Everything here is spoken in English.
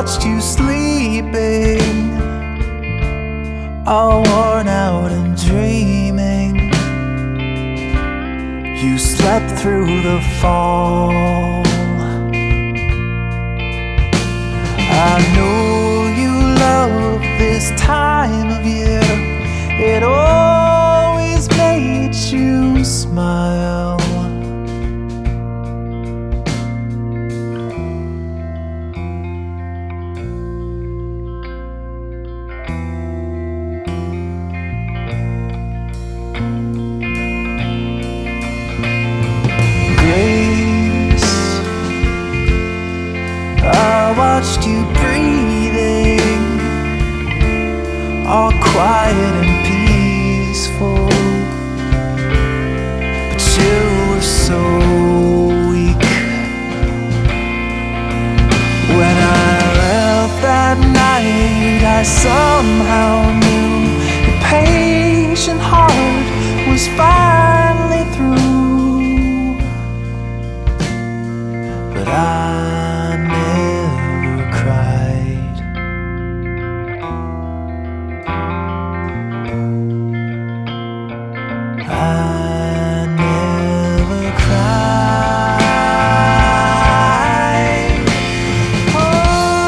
watched you sleeping, all worn out and dreaming. You slept through the fall. I know you love this time of year. It always made you smile. I watched you breathing, all quiet and peaceful, but you were so weak. When I left that night, I somehow knew your patient heart was finally through. But